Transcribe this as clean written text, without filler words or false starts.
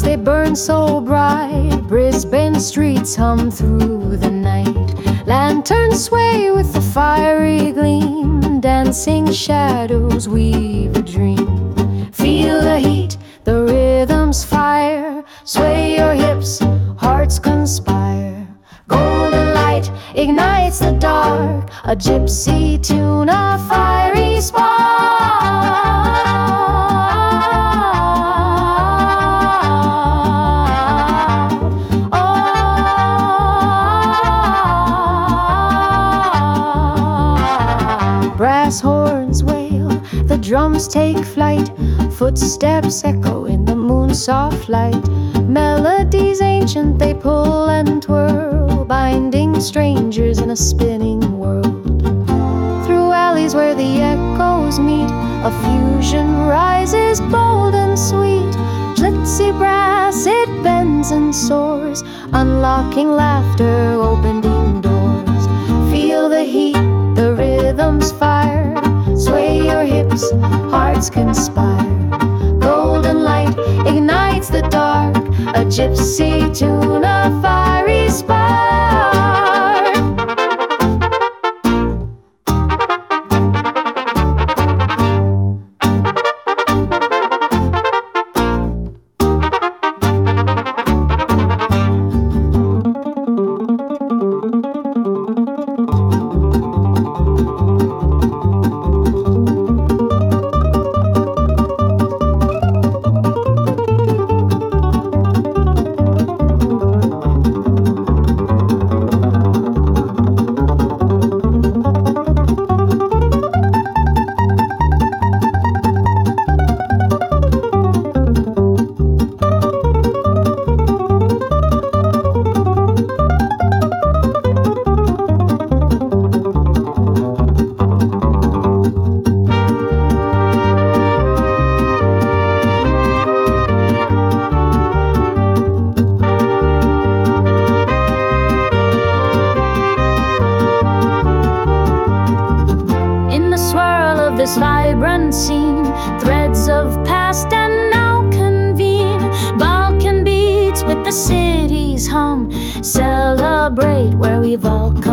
they burn so bright. Brisbane streets hum through the night. Lanterns sway with the fiery gleam. Dancing shadows weave a dream. Feel the heat, the rhythm's fire. Sway your hips, hearts conspire. Golden light ignites the dark. A gypsy tune, a fiery spark. Brass horns wail, the drums take flight. Footsteps echo in the moon's soft light. Melodies ancient, they pull and twirl, binding strangers in a spinning world. Through alleys where the echoes meet, a fusion rises bold and sweet. Glitzy brass, it bends and soars, unlocking laughter, opening doors. Feel the heat, the rhythm's fire. Sway your hips, hearts conspire. Golden light ignites the dark. A gypsy tune, a fiery spark. This vibrant scene, threads of past and now convene. Balkan beats with the city's hum, celebrate where we've all come.